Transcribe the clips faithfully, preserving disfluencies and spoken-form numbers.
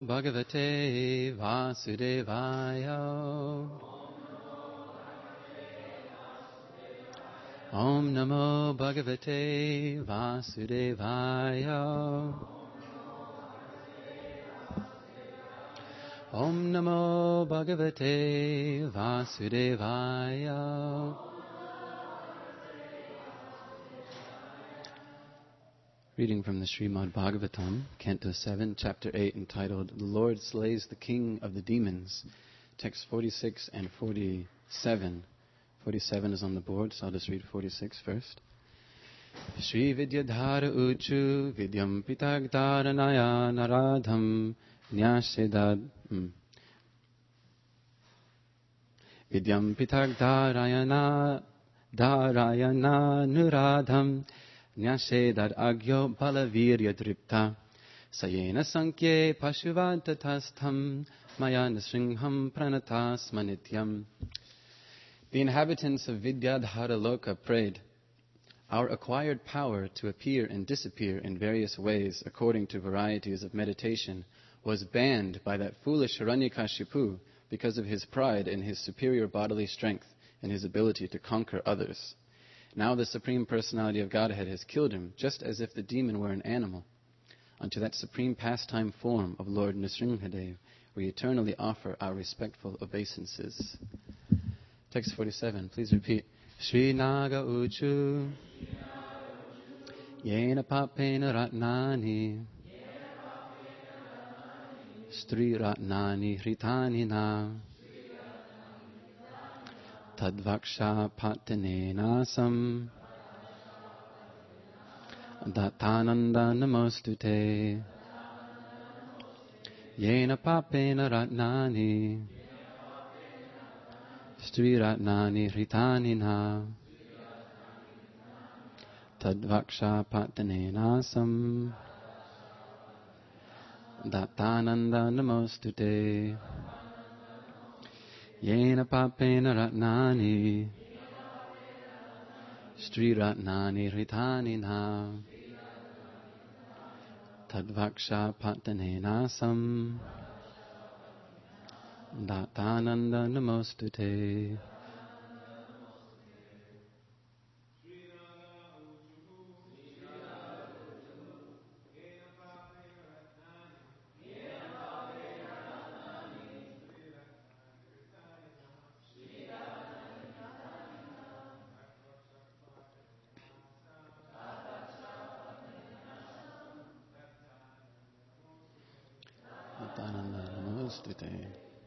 Bhagavate Vasudevaya. Om Namo Bhagavate Vasudevaya. Om Namo Bhagavate Vasudevaya. Reading from the Srimad Bhagavatam, Canto seven, Chapter eight, entitled, The Lord Slays the King of the Demons, Text forty-six and forty-seven. forty-seven is on the board, so I'll just read forty-six first. Shri Vidyadhara Uchu Vidyam Pitagdaranaya Naradham Nyashedad Vidyam Pitagdarayana Darayana Nuradham Nyashedad Agyo Balavirya Dripta Sayena Sankye Pashuvantatastham Maya Nasringham Pranatas Manityam. The inhabitants of Vidyadhara Loka prayed, our acquired power to appear and disappear in various ways according to varieties of meditation was banned by that foolish Hiranyakashipu because of his pride in his superior bodily strength and his ability to conquer others. Now the Supreme Personality of Godhead has killed him, just as if the demon were an animal. Unto that supreme pastime form of Lord Nrsimhadev, we eternally offer our respectful obeisances. Text forty-seven, please repeat. Shri Naga Uchu Yena Papena Ratnani Stri Ratnani Hritani Na Tadvaksha Patane Nasam Datananda Namostute Yena Papena Ratnani Stri Ratnani Hritani Na Tadvaksha Patane Nasam Datananda Namostute Yena Papena Ratnani Stri Ratnani Hritani Na Tadvaksha Patane Nasam Datananda Namostute. Datananda Namostute.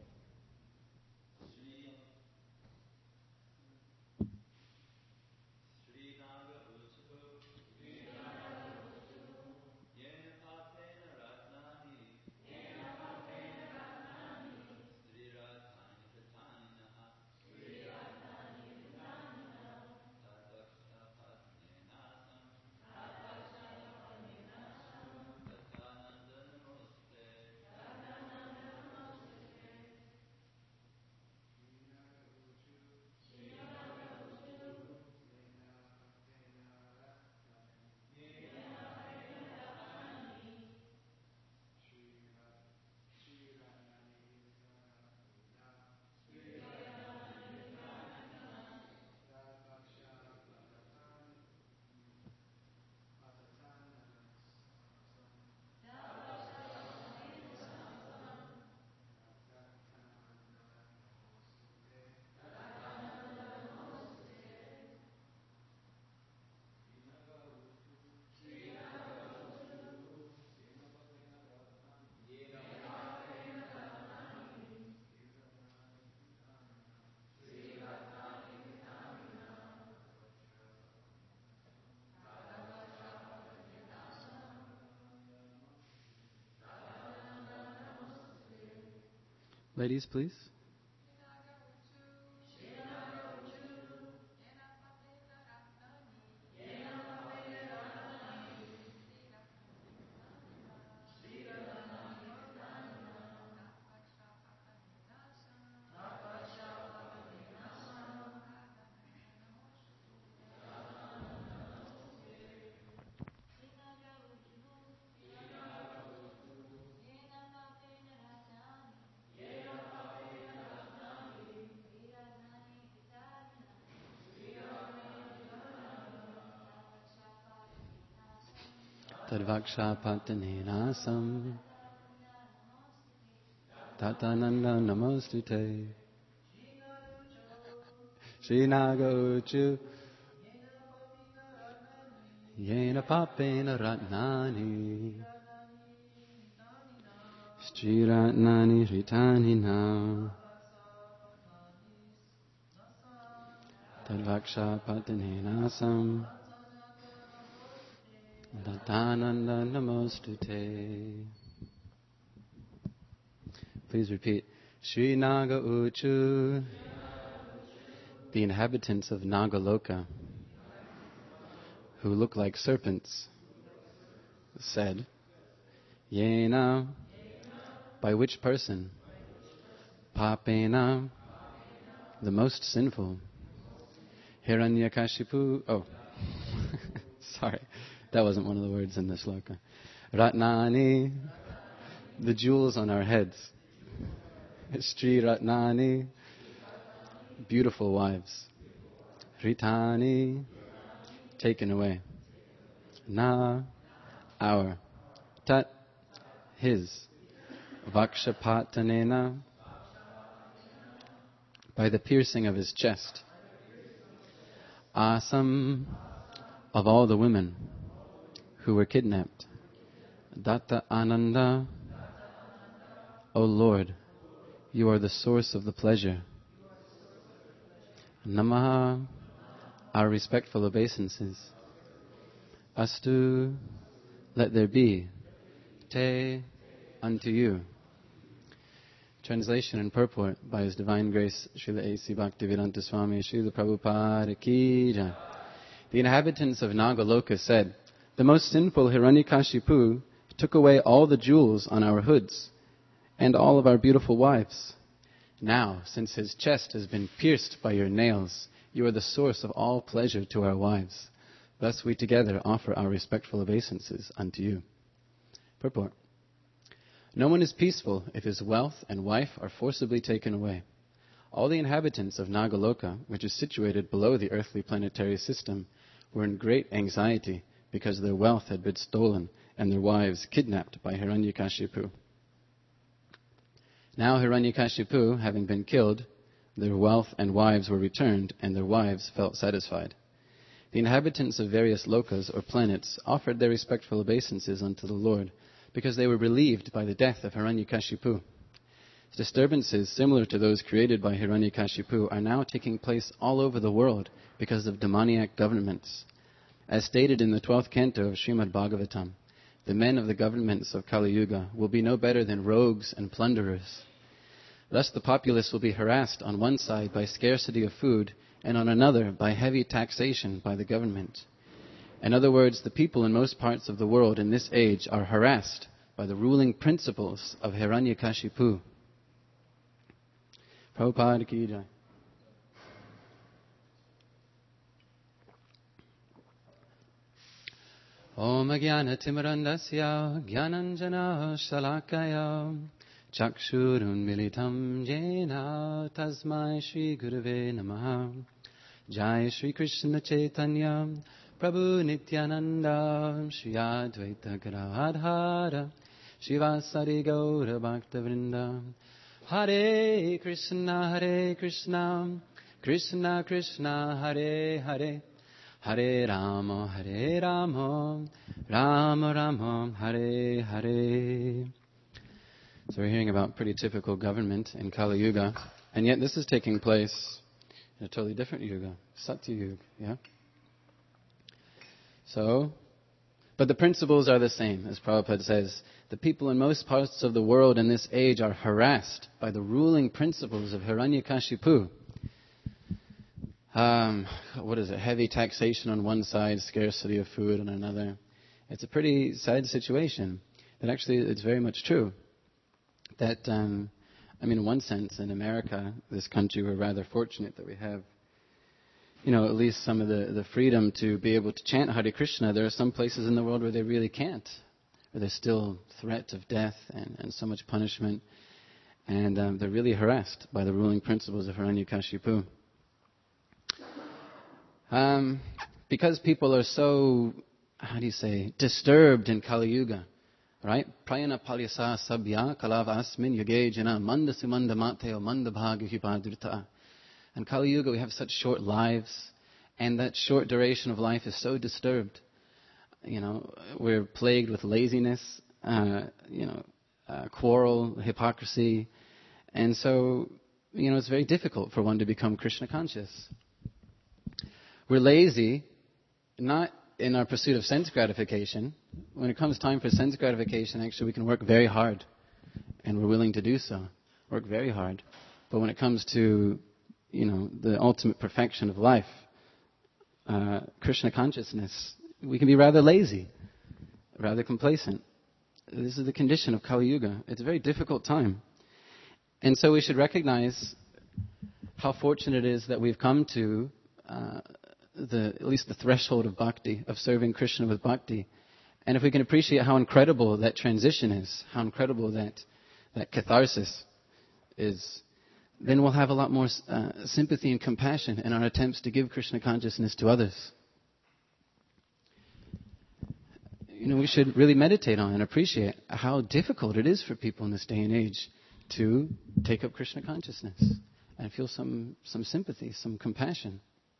Ladies, please. Tadvaksha patanenasam Tatananda namostute Srinaga uchu Yena papena ratnani Sri ratnani ritani na Tadvaksha patanenasam Tatananda namostute. Please repeat. Sri Naga Uchu. The inhabitants of Nagaloka, who look like serpents, said, Yena, by which person? Papena, the most sinful. Hiranyakashipu, oh, sorry, that wasn't one of the words in the shloka. Ratnani, the jewels on our heads. Sri Ratnani, beautiful wives. Ritani, taken away. Na, our. Tat, his. Vakshapatanena, by the piercing of his chest. Asam, of all the women who were kidnapped. Datta Ananda, O Lord, you are the source of the pleasure. Namaha, our respectful obeisances. Astu, let there be. Te, unto you. Translation and purport by His Divine Grace, Srila A C Bhaktivedanta Swami, Srila Prabhupada Ki Jai. The inhabitants of Nagaloka said, the most sinful Hiranyakashipu took away all the jewels on our hoods and all of our beautiful wives. Now, since his chest has been pierced by your nails, you are the source of all pleasure to our wives. Thus we together offer our respectful obeisances unto you. Purport. No one is peaceful if his wealth and wife are forcibly taken away. All the inhabitants of Nagaloka, which is situated below the earthly planetary system, were in great anxiety because their wealth had been stolen and their wives kidnapped by Hiranyakashipu. Now Hiranyakashipu, having been killed, their wealth and wives were returned, and their wives felt satisfied. The inhabitants of various lokas or planets offered their respectful obeisances unto the Lord, because they were relieved by the death of Hiranyakashipu. Disturbances similar to those created by Hiranyakashipu are now taking place all over the world because of demoniac governments. As stated in the twelfth canto of Srimad Bhagavatam, the men of the governments of Kali Yuga will be no better than rogues and plunderers. Thus the populace will be harassed on one side by scarcity of food and on another by heavy taxation by the government. In other words, the people in most parts of the world in this age are harassed by the ruling principles of Hiranyakashipu. Prabhupada Ki Jai. Om Jnana Timirandasya Jnananjana Shalakaya Chakshurun Militam Jena Tasmai Shri Gurave Namaha. Jai Shri Krishna Chaitanya Prabhu Nityananda Shri Advaita Gadadhara Shivasari Gaura Bhakta Vrinda. Hare Krishna Hare Krishna Krishna Krishna Hare Hare Hare Rama Hare Rama Rama Rama Hare Hare. So we're hearing about pretty typical government in Kali Yuga, and yet this is taking place in a totally different yuga, Satya Yuga, yeah? So, but the principles are the same, as Prabhupada says. The people in most parts of the world in this age are harassed by the ruling principles of Hiranyakashipu. Um, what is it? Heavy taxation on one side, scarcity of food on another. It's a pretty sad situation. That actually, it's very much true. That, um, I mean, in one sense, in America, this country, we're rather fortunate that we have, you know, at least some of the, the freedom to be able to chant Hare Krishna. There are some places in the world where they really can't, where there's still threat of death and, and so much punishment. And um, they're really harassed by the ruling principles of Hiranyakashipu. Um, because people are so how do you say, disturbed in Kali Yuga, right? Prayana palyasa sabya kalava asmin yuge jana manda sumanda mateo manda bhaga hipadrita. In Kali Yuga, we have such short lives, and that short duration of life is so disturbed. You know, we're plagued with laziness, uh, you know, uh, quarrel, hypocrisy, and so, you know, it's very difficult for one to become Krishna conscious. We're lazy, not in our pursuit of sense gratification. When it comes time for sense gratification, actually, we can work very hard, and we're willing to do so, work very hard. But when it comes to, you know, the ultimate perfection of life, uh, Krishna consciousness, we can be rather lazy, rather complacent. This is the condition of Kali Yuga. It's a very difficult time. And so we should recognize how fortunate it is that we've come to uh, the at least the threshold of bhakti, of serving Krishna with bhakti. And if we can appreciate how incredible that transition is, how incredible that, that catharsis is, then we'll have a lot more uh, sympathy and compassion in our attempts to give Krishna consciousness to others. You know, we should really meditate on and appreciate how difficult it is for people in this day and age to take up Krishna consciousness and feel some, some sympathy, some compassion.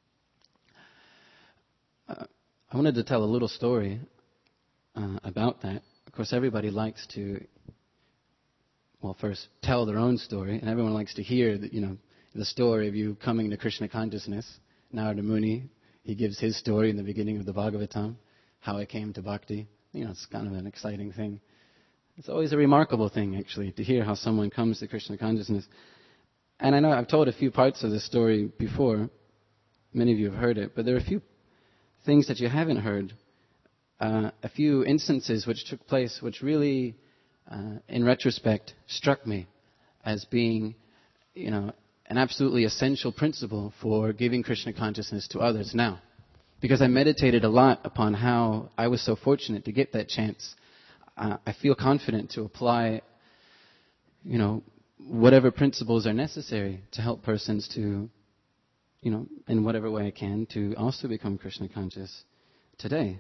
Uh, I wanted to tell a little story uh, about that. Of course, everybody likes to, well, first tell their own story, and everyone likes to hear the, you know, the story of you coming to Krishna consciousness. Narada Muni, he gives his story in the beginning of the Bhagavatam, how I came to bhakti. You know, it's kind of an exciting thing. It's always a remarkable thing, actually, to hear how someone comes to Krishna consciousness. And I know I've told a few parts of this story before. Many of you have heard it, but there are a few things that you haven't heard. Uh, a few instances which took place, which really, uh, in retrospect, struck me as being, you know, an absolutely essential principle for giving Krishna consciousness to others now. Because I meditated a lot upon how I was so fortunate to get that chance. Uh, I feel confident to apply, you know, whatever principles are necessary to help persons to, you know, in whatever way I can, to also become Krishna conscious today.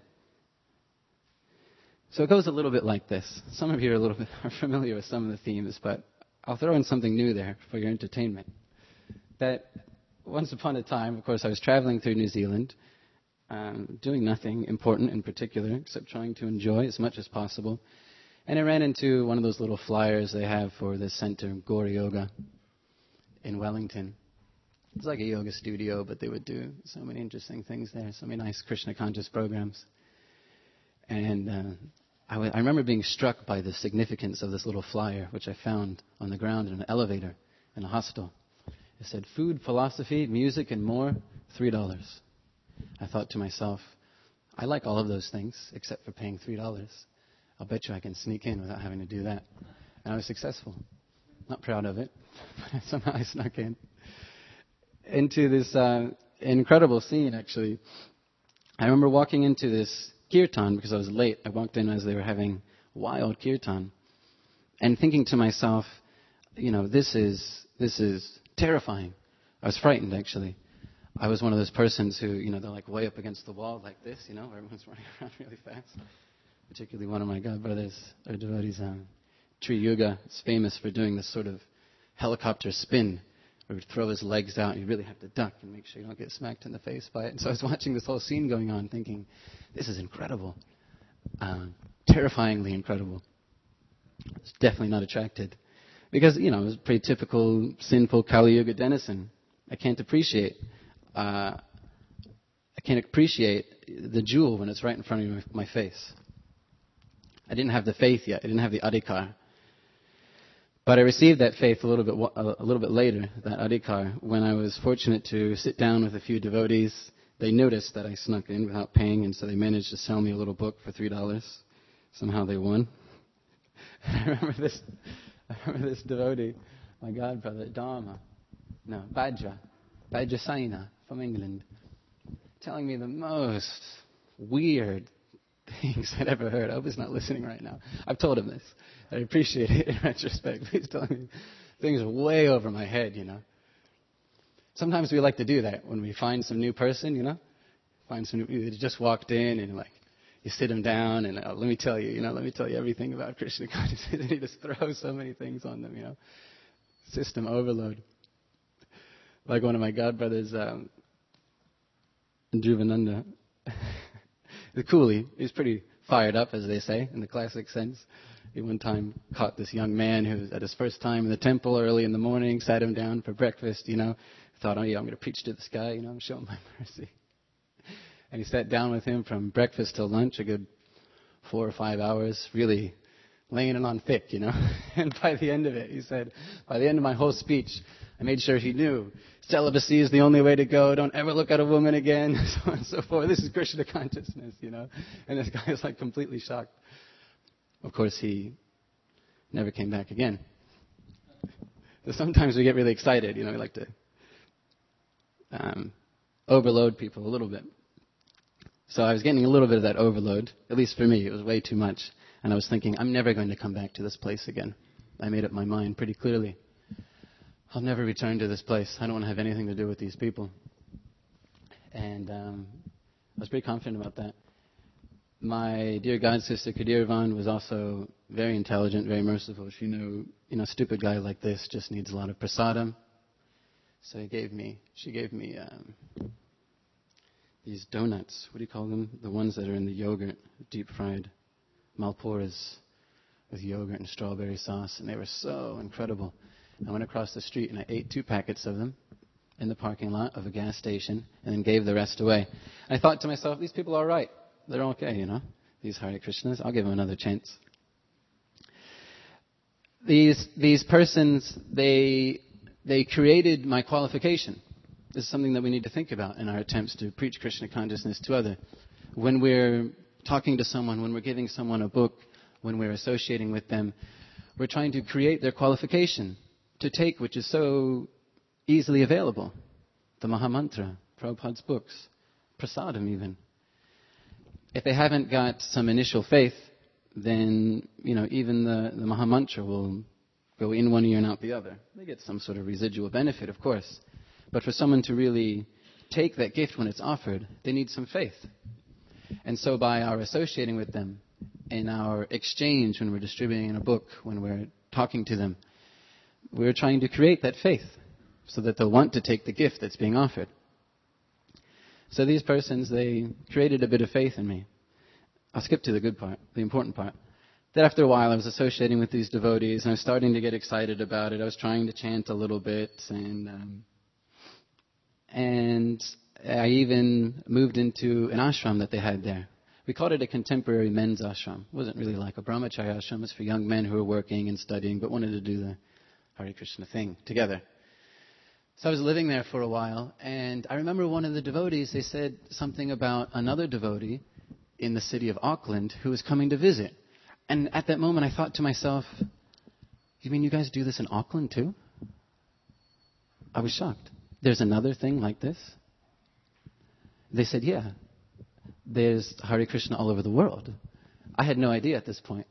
So it goes a little bit like this. Some of you are a little bit are familiar with some of the themes, but I'll throw in something new there for your entertainment. That once upon a time, of course, I was traveling through New Zealand, Um, doing nothing important in particular except trying to enjoy as much as possible. And I ran into one of those little flyers they have for the center, Gaura Yoga, in Wellington. It's like a yoga studio, but they would do so many interesting things there, so many nice Krishna conscious programs. And uh, I, w- I remember being struck by the significance of this little flyer, which I found on the ground in an elevator in a hostel. It said, food, philosophy, music, and more, three dollars. I thought to myself, I like all of those things except for paying three dollars. I'll bet you I can sneak in without having to do that. And I was successful. Not proud of it, but somehow I snuck in. Into this uh, incredible scene, actually. I remember walking into this kirtan because I was late. I walked in as they were having wild kirtan. And thinking to myself, you know, this is this is terrifying. I was frightened, actually. I was one of those persons who, you know, they're like way up against the wall like this, you know, where everyone's running around really fast. Particularly one of my god brothers, or devotees, um, Tri Yuga, is famous for doing this sort of helicopter spin, where he'd throw his legs out and you really have to duck and make sure you don't get smacked in the face by it. And so I was watching this whole scene going on thinking, this is incredible. Um, terrifyingly incredible. I was definitely not attracted. Because, you know, it was a pretty typical, sinful Kali Yuga denizen. I can't appreciate Uh, I can't appreciate the jewel when it's right in front of my, my face. I didn't have the faith yet. I didn't have the adhikar. But I received that faith a little bit a little bit later, that adhikar, when I was fortunate to sit down with a few devotees. They noticed that I snuck in without paying, and so they managed to sell me a little book for three dollars. Somehow they won. I remember this. I remember this devotee, my god brother, Dharma, no, Bajra, Bajra Saina from England, telling me the most weird things I'd ever heard. I hope he's not listening right now. I've told him this. I appreciate it in retrospect. He's telling me things way over my head, you know. Sometimes we like to do that when we find some new person, you know. Find some new, you just walked in and like, you sit him down, and uh, let me tell you, you know, let me tell you everything about Krishna consciousness. And he just throws so many things on them, you know. System overload. Like one of my godbrothers, um, Dhruvananda, the coolie, he's pretty fired up, as they say, in the classic sense. He one time caught this young man who was at his first time in the temple early in the morning, sat him down for breakfast, you know, thought, oh yeah, I'm going to preach to this guy, you know, I'm showing my mercy. And he sat down with him from breakfast till lunch, a good four or five hours, really laying it on thick, you know. And by the end of it, he said, by the end of my whole speech, I made sure he knew celibacy is the only way to go. Don't ever look at a woman again, so on and so forth. This is Krishna consciousness, you know. And this guy is like completely shocked. Of course, he never came back again. So sometimes we get really excited, you know. We like to um, overload people a little bit. So I was getting a little bit of that overload, at least for me. It was way too much. And I was thinking, I'm never going to come back to this place again. I made up my mind pretty clearly. I'll never return to this place. I don't want to have anything to do with these people. And um, I was pretty confident about that. My dear God sister, Kadirvan, was also very intelligent, very merciful. She knew, you know, a stupid guy like this just needs a lot of prasadam. So he gave me, she gave me um, these donuts. What do you call them? The ones that are in the yogurt, deep fried malpuras with yogurt and strawberry sauce. And they were so incredible. I went across the street and I ate two packets of them in the parking lot of a gas station and then gave the rest away. I thought to myself, these people are all right. They're okay, you know, these Hare Krishnas. I'll give them another chance. These these persons, they they created my qualification. This is something that we need to think about in our attempts to preach Krishna consciousness to others. When we're talking to someone, when we're giving someone a book, when we're associating with them, we're trying to create their qualification to take, which is so easily available. The Mahamantra, Prabhupada's books, prasadam even. If they haven't got some initial faith, then, you know, even the, the Mahamantra will go in one ear and out the other. They get some sort of residual benefit, of course. But for someone to really take that gift when it's offered, they need some faith. And so by our associating with them, in our exchange when we're distributing a book, when we're talking to them, we're trying to create that faith so that they'll want to take the gift that's being offered. So these persons, they created a bit of faith in me. I'll skip to the good part, the important part. That after a while I was associating with these devotees and I was starting to get excited about it. I was trying to chant a little bit and um, and I even moved into an ashram that they had there. We called it a contemporary men's ashram. It wasn't really like a brahmacharya ashram. It was for young men who were working and studying but wanted to do the Hare Krishna thing together. So I was living there for a while, and I remember one of the devotees, they said something about another devotee in the city of Auckland who was coming to visit. And at that moment I thought to myself, you mean you guys do this in Auckland too? I was shocked. There's another thing like this? They said, yeah. There's Hare Krishna all over the world. I had no idea at this point.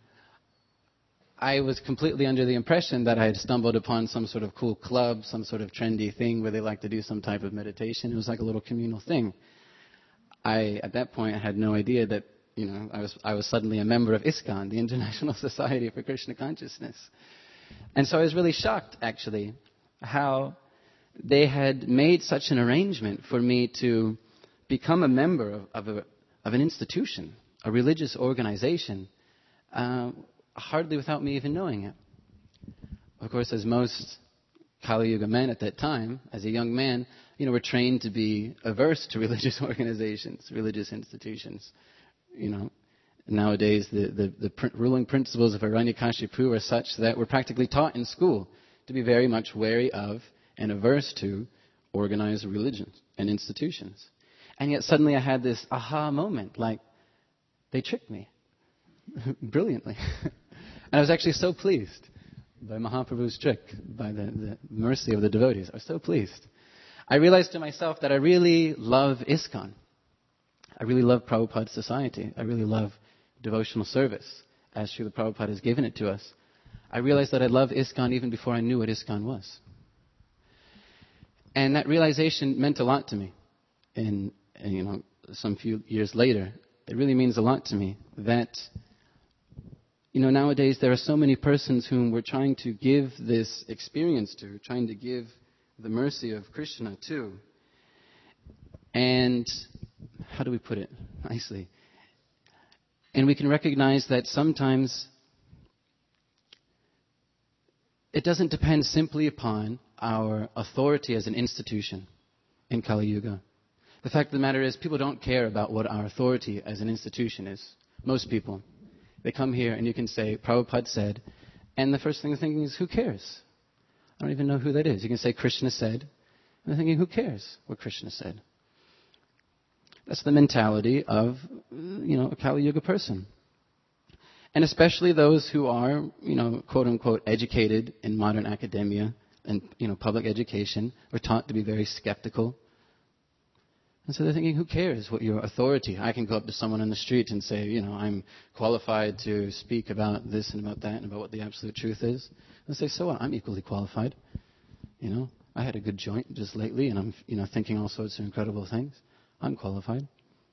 I was completely under the impression that I had stumbled upon some sort of cool club, some sort of trendy thing where they like to do some type of meditation. It was like a little communal thing. I, at that point, had no idea that, you know, I was I was suddenly a member of ISKCON, the International Society for Krishna Consciousness. And so I was really shocked, actually, how they had made such an arrangement for me to become a member of, of, a, of an institution, a religious organization, uh, hardly without me even knowing it. Of course, as most Kali Yuga men at that time, as a young man, you know, were trained to be averse to religious organizations, religious institutions. You know, nowadays the, the, the pr- ruling principles of Hiranyakashipu are such that we're practically taught in school to be very much wary of and averse to organized religions and institutions. And yet suddenly I had this aha moment, like, they tricked me brilliantly. And I was actually so pleased by Mahaprabhu's trick, by the, the mercy of the devotees. I was so pleased. I realized to myself that I really love ISKCON. I really love Prabhupada's society. I really love devotional service, as Srila Prabhupada has given it to us. I realized that I loved ISKCON even before I knew what ISKCON was. And that realization meant a lot to me. And, and you know, some few years later, it really means a lot to me that, you know, nowadays there are so many persons whom we're trying to give this experience to, trying to give the mercy of Krishna to. And how do we put it nicely? And we can recognize that sometimes it doesn't depend simply upon our authority as an institution in Kali Yuga. The fact of the matter is, people don't care about what our authority as an institution is. Most people. They come here and you can say, Prabhupada said, and the first thing they're thinking is, who cares? I don't even know who that is. You can say, Krishna said, and they're thinking, who cares what Krishna said? That's the mentality of, you know, a Kali Yuga person. And especially those who are, you know, quote unquote, educated in modern academia and, you know, public education, are taught to be very skeptical. And so they're thinking, who cares what your authority? I can go up to someone on the street and say, you know, I'm qualified to speak about this and about that and about what the absolute truth is. And say, so what? I'm equally qualified. You know, I had a good joint just lately and I'm, you know, thinking all sorts of incredible things. I'm qualified.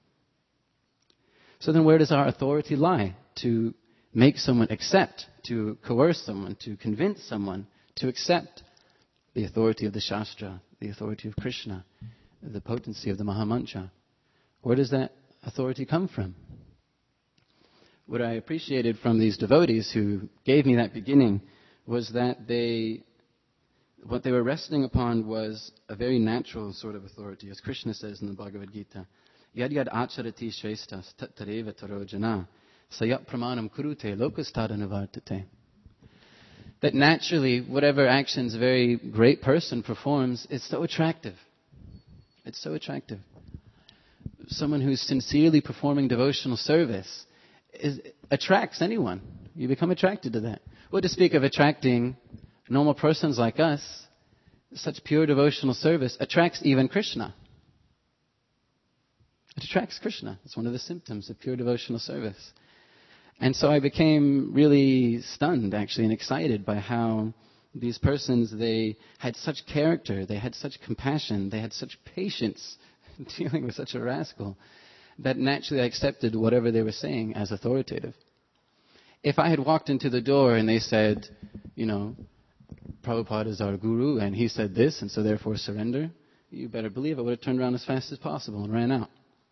So then where does our authority lie? To make someone accept, to coerce someone, to convince someone to accept the authority of the Shastra, the authority of Krishna, the potency of the Mahamantra. Where does that authority come from? What I appreciated from these devotees who gave me that beginning was that they, what they were resting upon was a very natural sort of authority, as Krishna says in the Bhagavad Gita. Yad yad acharati shrestas tat tareva tarojana sayat pramanam kurute lokastadanavartate. That naturally, whatever actions a very great person performs, it's so attractive. It's so attractive. Someone who's sincerely performing devotional service is, attracts anyone. You become attracted to that. Well, to speak of attracting normal persons like us, such pure devotional service attracts even Krishna. It attracts Krishna. It's one of the symptoms of pure devotional service. And so I became really stunned, actually, and excited by how these persons, they had such character, they had such compassion, they had such patience dealing with such a rascal, that naturally I accepted whatever they were saying as authoritative. If I had walked into the door and they said, you know, Prabhupada is our guru and he said this and so therefore surrender, you better believe I would have turned around as fast as possible and ran out.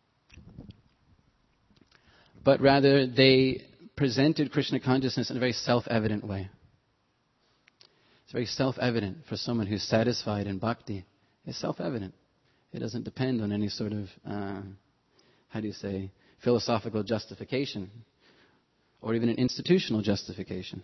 But rather, they presented Krishna consciousness in a very self-evident way. It's very self-evident for someone who's satisfied in bhakti. It's self-evident. It doesn't depend on any sort of, uh, how do you say, philosophical justification or even an institutional justification.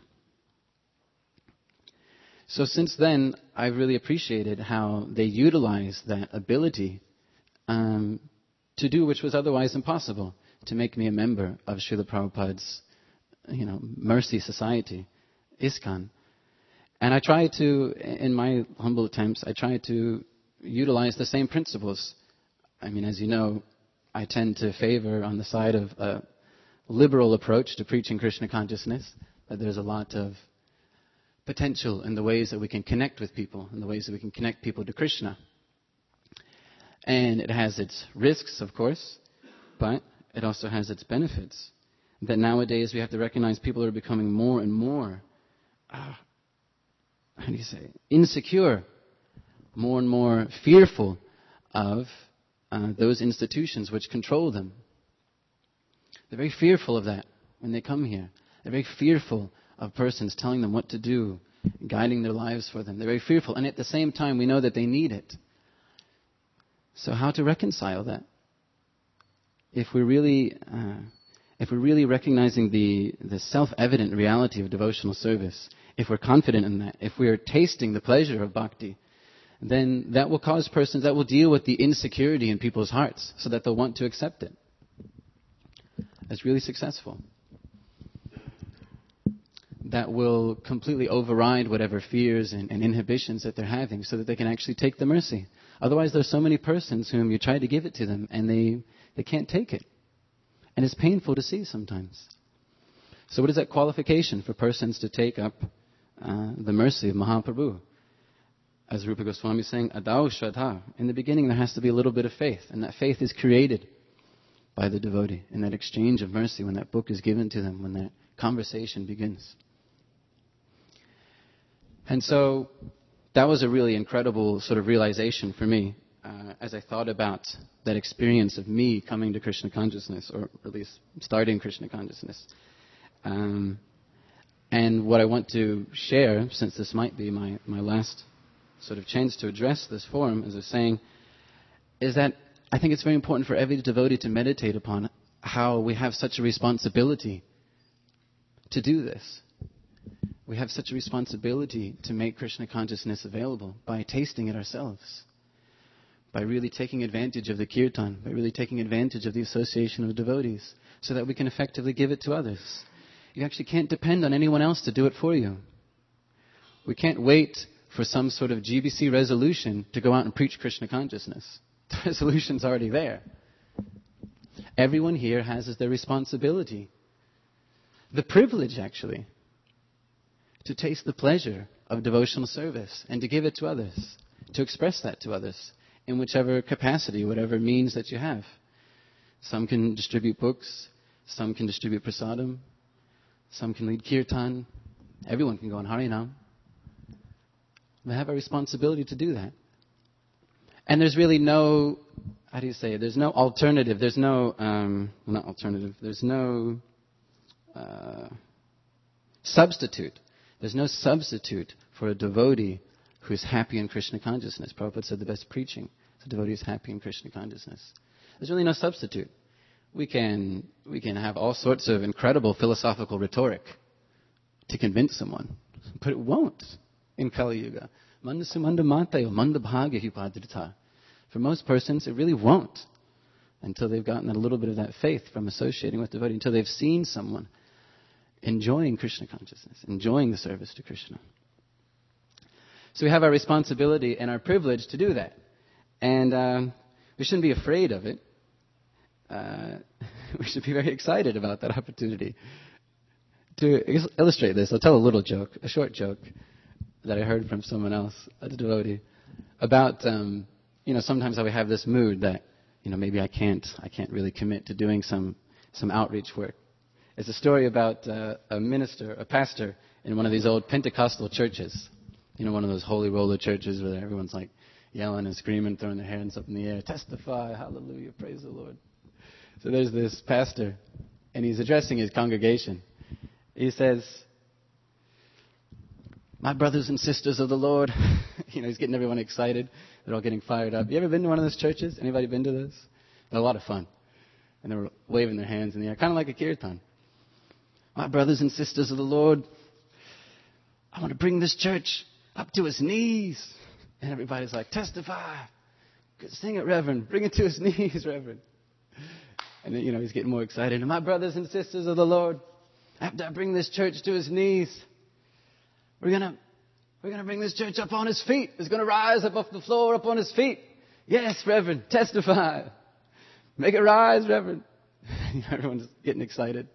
So since then, I've really appreciated how they utilize that ability um, to do which was otherwise impossible, to make me a member of Srila Prabhupada's, you know, Mercy Society, ISKCON. And I try to, in my humble attempts, I try to utilize the same principles. I mean, as you know, I tend to favor on the side of a liberal approach to preaching Krishna consciousness, that there's a lot of potential in the ways that we can connect with people, in the ways that we can connect people to Krishna. And it has its risks, of course, but it also has its benefits. That nowadays we have to recognize people are becoming more and more, uh, how do you say, insecure, more and more fearful of uh, those institutions which control them. They're very fearful of that when they come here. They're very fearful of persons telling them what to do, guiding their lives for them. They're very fearful. And at the same time, we know that they need it. So how to reconcile that? If we're really, uh, if we're really recognizing the, the self-evident reality of devotional service, if we're confident in that, if we're tasting the pleasure of bhakti, then that will cause persons, that will deal with the insecurity in people's hearts so that they'll want to accept it. That's really successful. That will completely override whatever fears and, and inhibitions that they're having so that they can actually take the mercy. Otherwise, there's so many persons whom you try to give it to them and they, they can't take it. And it's painful to see sometimes. So what is that qualification for persons to take up uh, the mercy of Mahaprabhu? As Rupa Goswami is saying, Adau Shraddha. In the beginning there has to be a little bit of faith. And that faith is created by the devotee, in that exchange of mercy, when that book is given to them, when that conversation begins. And so that was a really incredible sort of realization for me uh, as I thought about that experience of me coming to Krishna consciousness, or at least starting Krishna consciousness. Um, and what I want to share, since this might be my, my last sort of chance to address this forum, as I was saying, is that I think it's very important for every devotee to meditate upon how we have such a responsibility to do this. We have such a responsibility to make Krishna consciousness available by tasting it ourselves, by really taking advantage of the kirtan, by really taking advantage of the association of devotees, so that we can effectively give it to others. You actually can't depend on anyone else to do it for you. We can't wait for some sort of G B C resolution to go out and preach Krishna consciousness. The resolution's already there. Everyone here has as their responsibility, the privilege actually, to taste the pleasure of devotional service and to give it to others, to express that to others in whichever capacity, whatever means that you have. Some can distribute books, some can distribute prasadam, some can lead kirtan, everyone can go on Harinam. We have a responsibility to do that. And there's really no, how do you say, there's no alternative, there's no, um, not alternative, there's no uh, substitute. There's no substitute for a devotee who's happy in Krishna consciousness. Prabhupada said the best preaching is a devotee who's happy in Krishna consciousness. There's really no substitute. We can, we can have all sorts of incredible philosophical rhetoric to convince someone, but it won't in Kali Yuga. Manda sumanda matayo, manda bhagya hipadrita. For most persons, it really won't until they've gotten a little bit of that faith from associating with devotee, until they've seen someone enjoying Krishna consciousness, enjoying the service to Krishna. So we have our responsibility and our privilege to do that. And um, we shouldn't be afraid of it. Uh, we should be very excited about that opportunity. To is- illustrate this, I'll tell a little joke, a short joke that I heard from someone else, a devotee, about, um, you know, sometimes how we have this mood that, you know, maybe I can't, I can't really commit to doing some, some outreach work. It's a story about uh, a minister, a pastor in one of these old Pentecostal churches. You know, one of those holy roller churches where everyone's like yelling and screaming, throwing their hands up in the air, testify, hallelujah, praise the Lord. So there's this pastor, and he's addressing his congregation. He says, my brothers and sisters of the Lord, you know, he's getting everyone excited. They're all getting fired up. You ever been to one of those churches? Anybody been to those? They're a lot of fun. And they were waving their hands in the air, kind of like a kirtan. My brothers and sisters of the Lord, I want to bring this church up to its knees. And everybody's like, testify. Good, sing it, Reverend. Bring it to its knees, Reverend. And then, you know, he's getting more excited. And my brothers and sisters of the Lord, after I bring this church to its knees, we're going to we're gonna bring this church up on its feet. It's going to rise up off the floor, up on its feet. Yes, Reverend, testify. Make it rise, Reverend. Everyone's getting excited.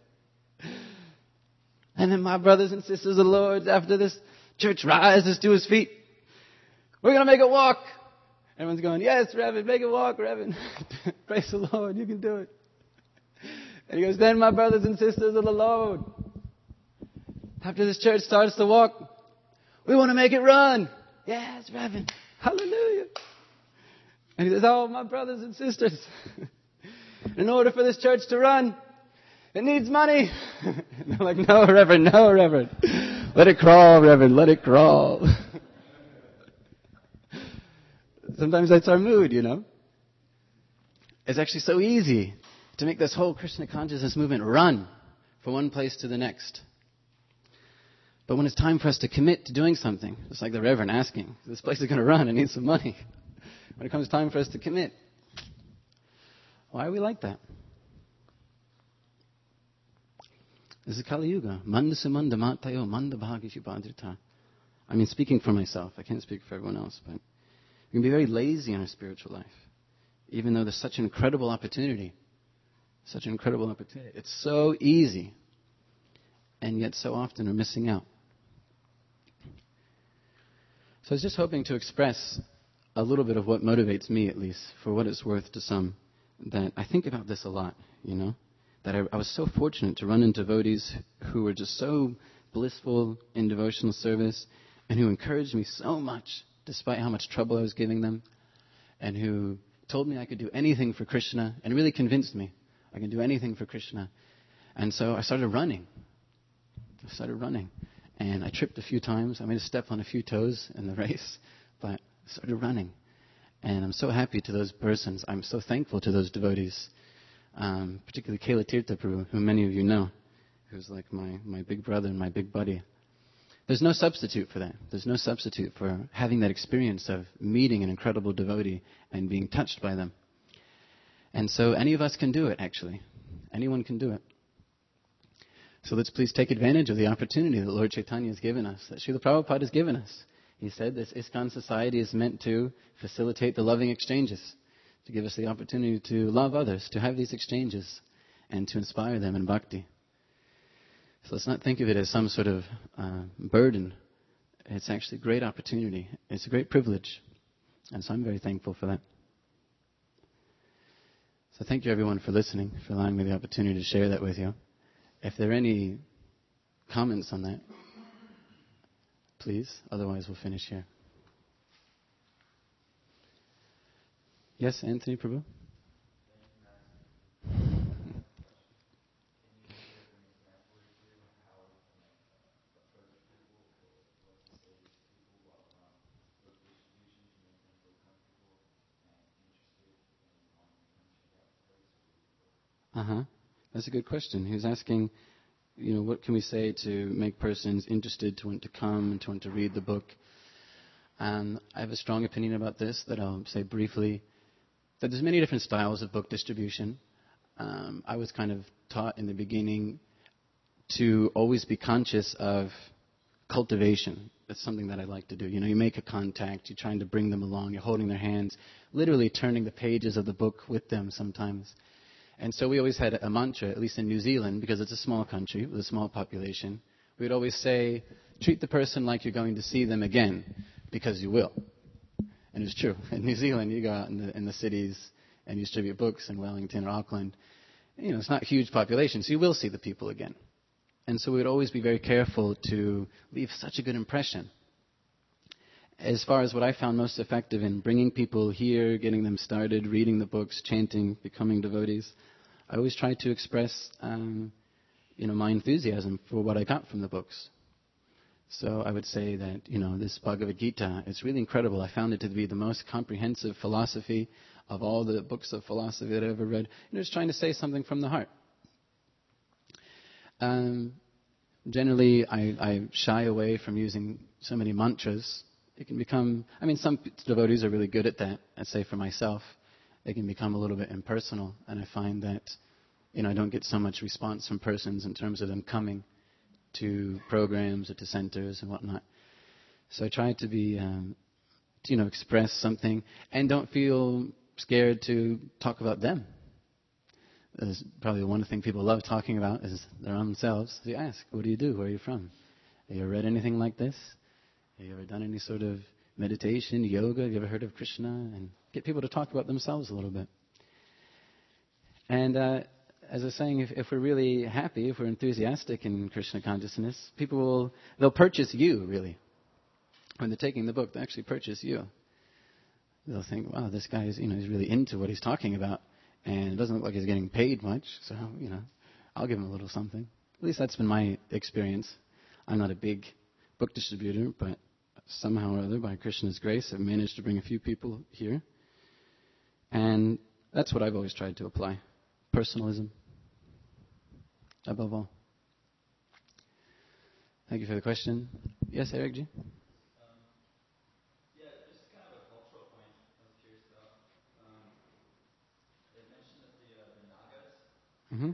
And then my brothers and sisters of the Lord, after this church rises to his feet, we're going to make it walk. Everyone's going, yes, Reverend, make it walk, Reverend. Praise the Lord, you can do it. And he goes, then my brothers and sisters of the Lord, after this church starts to walk, we want to make it run. Yes, Reverend. Hallelujah. And he says, oh, my brothers and sisters, in order for this church to run, it needs money. And they're like, no, Reverend, no, Reverend. Let it crawl, Reverend, let it crawl. Sometimes that's our mood, you know. It's actually so easy to make this whole Krishna consciousness movement run from one place to the next. But when it's time for us to commit to doing something, it's like the Reverend asking, this place is going to run, I need some money. When it comes time for us to commit, why are we like that? This is Kali Yuga. Manda sumanda matayo, manda bhagya hipadrita. I mean, speaking for myself, I can't speak for everyone else, but we can be very lazy in our spiritual life, even though there's such an incredible opportunity. Such an incredible opportunity. It's so easy, and yet so often we're missing out. So I was just hoping to express a little bit of what motivates me, at least, for what it's worth to some, that I think about this a lot, you know, that I, I was so fortunate to run into devotees who were just so blissful in devotional service and who encouraged me so much despite how much trouble I was giving them, and who told me I could do anything for Krishna and really convinced me I can do anything for Krishna. And so I started running. I started running. And I tripped a few times. I made a step on a few toes in the race, but I started running. And I'm so happy to those persons. I'm so thankful to those devotees, um, particularly Kaila Tirtha Prabhu, who many of you know, who's like my, my big brother and my big buddy. There's no substitute for that. There's no substitute for having that experience of meeting an incredible devotee and being touched by them. And so any of us can do it, actually. Anyone can do it. So let's please take advantage of the opportunity that Lord Chaitanya has given us, that Srila Prabhupada has given us. He said this ISKCON society is meant to facilitate the loving exchanges, to give us the opportunity to love others, to have these exchanges, and to inspire them in bhakti. So let's not think of it as some sort of uh, burden. It's actually a great opportunity. It's a great privilege. And so I'm very thankful for that. So thank you, everyone, for listening, for allowing me the opportunity to share that with you. If there are any comments on that, please. Otherwise, we'll finish here. Yes, Anthony Prabhu? Uh-huh. That's a good question. He was asking, you know, what can we say to make persons interested to want to come and to want to read the book? And I have a strong opinion about this that I'll say briefly, that there's many different styles of book distribution. Um, I was kind of taught in the beginning to always be conscious of cultivation. That's something that I like to do. You know, you make a contact, you're trying to bring them along, you're holding their hands, literally turning the pages of the book with them sometimes. And so we always had a mantra, at least in New Zealand, because it's a small country with a small population. We would always say, treat the person like you're going to see them again, because you will. And it's true. In New Zealand, you go out in the, in the cities and you distribute books in Wellington or Auckland. You know, it's not a huge population, so you will see the people again. And so we would always be very careful to leave such a good impression. As far as what I found most effective in bringing people here, getting them started, reading the books, chanting, becoming devotees, I always try to express, um, you know, my enthusiasm for what I got from the books. So I would say that, you know, this Bhagavad Gita, it's really incredible. I found it to be the most comprehensive philosophy of all the books of philosophy that I've ever read. You know, it's trying to say something from the heart. Um, generally, I, I shy away from using so many mantras. It can become, I mean, some devotees are really good at that. I'd say for myself, it can become a little bit impersonal. And I find that, you know, I don't get so much response from persons in terms of them coming to programs or to centers and whatnot. So I try to be, um, to, you know, express something and don't feel scared to talk about them. There's probably one thing people love talking about is their own selves. So you ask, what do you do? Where are you from? Have you ever read anything like this? Have you ever done any sort of meditation, yoga? Have you ever heard of Krishna? And get people to talk about themselves a little bit. And uh, as I was saying, if, if we're really happy, if we're enthusiastic in Krishna consciousness, people will, they'll purchase you, really. When they're taking the book, they actually purchase you. They'll think, wow, this guy is, you know, he's really into what he's talking about. And it doesn't look like he's getting paid much, so, you know, I'll give him a little something. At least that's been my experience. I'm not a big book distributor, but somehow or other, by Krishna's grace, I've managed to bring a few people here. And that's what I've always tried to apply. Personalism, above all. Thank you for the question. Yes, Eric G? Mm-hmm.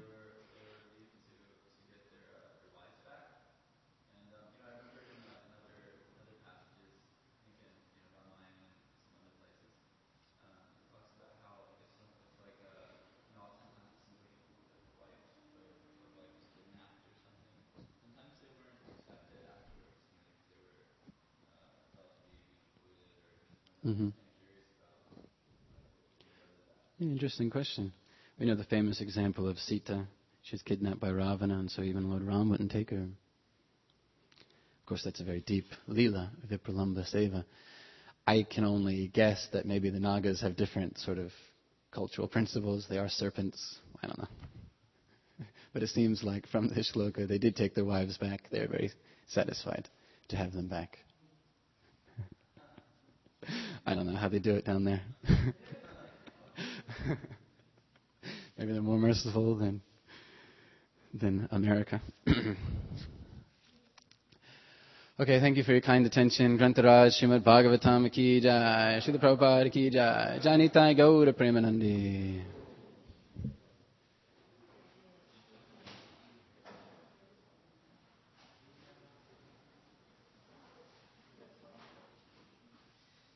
Mm-hmm. Interesting question. We know the famous example of Sita. She was kidnapped by Ravana, and so even Lord Ram wouldn't take her. Of course, that's a very deep Leela, Vipralamba Seva. I can only guess that maybe the Nagas have different sort of cultural principles. They are serpents. I don't know. But it seems like from the shloka, they did take their wives back. They're very satisfied to have them back. I don't know how they do it down there. Maybe they're more merciful than than America. Okay, thank you for your kind attention. Grantaraj Srimad Bhagavatam ki jai, Srila Prabhupada ki jai, Jai Nitai Gaura Premanandi.